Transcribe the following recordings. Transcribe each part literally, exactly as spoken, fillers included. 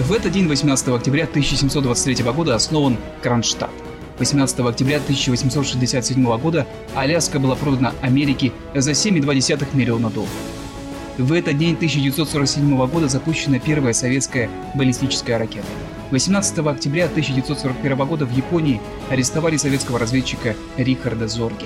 В этот день, восемнадцатого октября тысяча семьсот двадцать третьего года, основан Кронштадт. восемнадцатого октября тысяча восемьсот шестьдесят седьмого года Аляска была продана Америке за семь целых две десятых миллиона долларов. В этот день тысяча девятьсот сорок седьмого года запущена первая советская баллистическая ракета. восемнадцатого октября тысяча девятьсот сорок первого года в Японии арестовали советского разведчика Рихарда Зорге.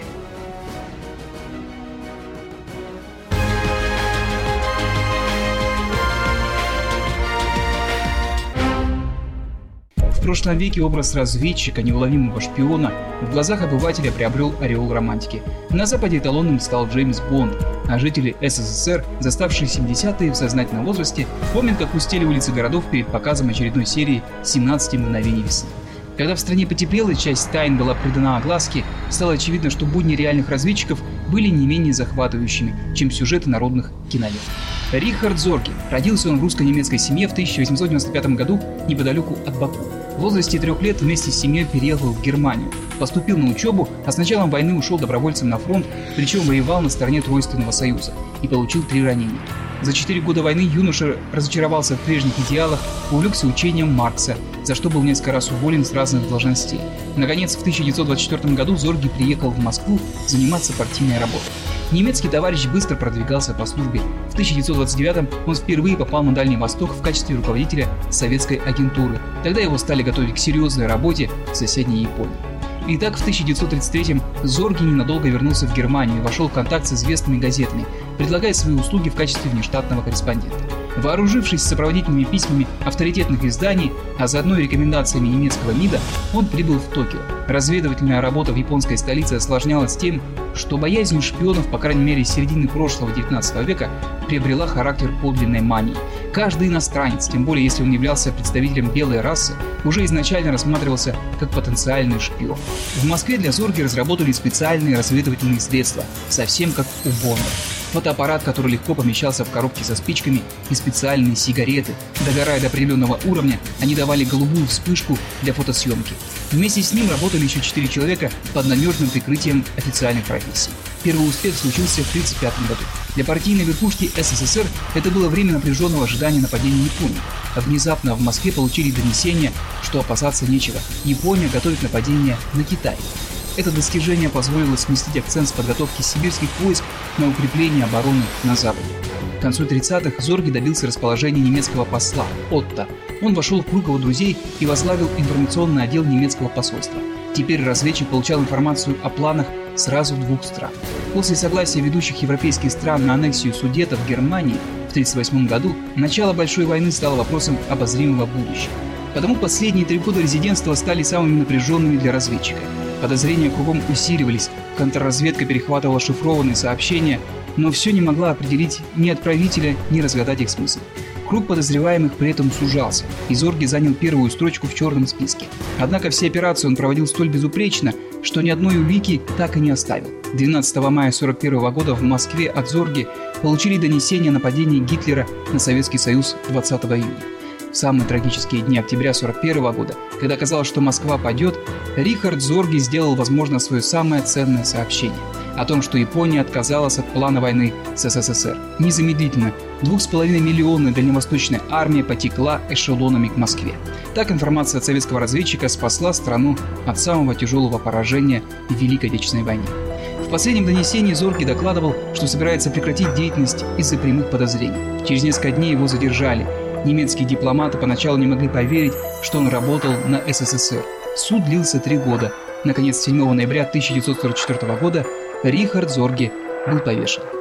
В прошлом веке образ разведчика, неуловимого шпиона, в глазах обывателя приобрел ореол романтики. На Западе эталонным стал Джеймс Бонд, а жители СССР, заставшие семидесятые в сознательном возрасте, помнят, как пустели улицы городов перед показом очередной серии «семнадцати мгновений весны». Когда в стране потеплело и часть тайн была придана огласке, стало очевидно, что будни реальных разведчиков были не менее захватывающими, чем сюжеты народных кинолент. Рихард Зорге. Родился он в русско-немецкой семье в тысяча восемьсот девяносто пятом году неподалеку от Баку. В возрасте трех лет вместе с семьей переехал в Германию, поступил на учебу, а с началом войны ушел добровольцем на фронт, причем воевал на стороне Тройственного союза и получил три ранения. За четыре года войны юноша разочаровался в прежних идеалах, увлекся учением Маркса, за что был несколько раз уволен с разных должностей. Наконец, в тысяча девятьсот двадцать четвёртом году Зорге приехал в Москву заниматься партийной работой. Немецкий товарищ быстро продвигался по службе. В тысяча девятьсот двадцать девятом он впервые попал на Дальний Восток в качестве руководителя советской агентуры. Тогда его стали готовить к серьезной работе в соседней Японии. Итак, в тысяча девятьсот тридцать третьем Зорге ненадолго вернулся в Германию и вошел в контакт с известными газетами, предлагая свои услуги в качестве внештатного корреспондента. Вооружившись сопроводительными письмами авторитетных изданий, а заодно и рекомендациями немецкого МИДа, он прибыл в Токио. Разведывательная работа в японской столице осложнялась тем, что боязнь шпионов, по крайней мере с середины прошлого девятнадцатого века, приобрела характер подлинной мании. Каждый иностранец, тем более если он являлся представителем белой расы, уже изначально рассматривался как потенциальный шпион. В Москве для Зорге разработали специальные разведывательные средства, совсем как у Бонда. Фотоаппарат, который легко помещался в коробке со спичками, и специальные сигареты. Догорая до определенного уровня, они давали голубую вспышку для фотосъемки. Вместе с ним работали еще четыре человека под надежным прикрытием официальных профессий. Первый успех случился в тысяча девятьсот тридцать пятом году. Для партийной верхушки СССР это было время напряженного ожидания нападения Японии. Внезапно в Москве получили донесение, что опасаться нечего. Япония готовит нападение на Китай. Это достижение позволило сместить акцент с подготовки сибирских войск на укрепление обороны на Западе. К концу тридцатых Зорге добился расположения немецкого посла Отто. Он вошел в круг его друзей и возглавил информационный отдел немецкого посольства. Теперь разведчик получал информацию о планах сразу двух стран. После согласия ведущих европейских стран на аннексию Судетов в Германии в тысяча девятьсот тридцать восьмом году начало Большой войны стало вопросом обозримого будущего. Потому последние три года резидентства стали самыми напряженными для разведчика. Подозрения кругом усиливались, контрразведка перехватывала шифрованные сообщения, но все не могла определить ни отправителя, ни разгадать их смысл. Круг подозреваемых при этом сужался, и Зорге занял первую строчку в черном списке. Однако все операции он проводил столь безупречно, что ни одной улики так и не оставил. двенадцатого мая сорок первого года в Москве от Зорге получили донесение о нападении Гитлера на Советский Союз двадцатого июня. В самые трагические дни октября сорок первого года, когда казалось, что Москва падет, Рихард Зорге сделал возможно свое самое ценное сообщение о том, что Япония отказалась от плана войны с СССР. Незамедлительно двух с половиной миллионная дальневосточная армия потекла эшелонами к Москве. Так информация от советского разведчика спасла страну от самого тяжелого поражения в Великой Отечественной войне. В последнем донесении Зорге докладывал, что собирается прекратить деятельность из-за прямых подозрений. Через несколько дней его задержали. Немецкие дипломаты поначалу не могли поверить, что он работал на СССР. Суд длился три года. Наконец, седьмого ноября тысяча девятьсот сорок четвёртого года Рихард Зорге был повешен.